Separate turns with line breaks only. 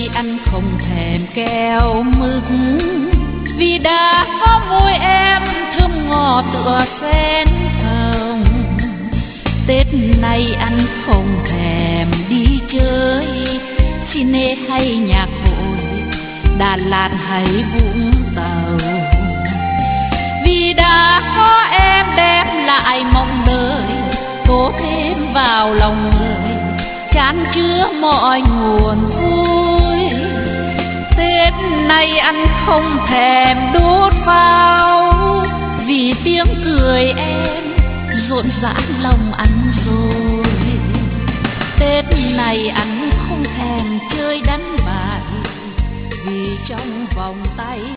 nay anh không thèm keo mực, vì đã có môi em thơm ngọt tựa sen hồng. Tết này anh không thèm đi chơi cine hay nhạc hội, Đà Lạt hay Vũng Tàu, vì đã có em đem lại mong đời, tô thêm vào lòng người, chan chứa mọi nguồn vui. Tết này anh không thèm đốt pháo, vì tiếng cười em rộn rã lòng anh rồi. Tết này anh không thèm chơi đánh bài, vì trong vòng tay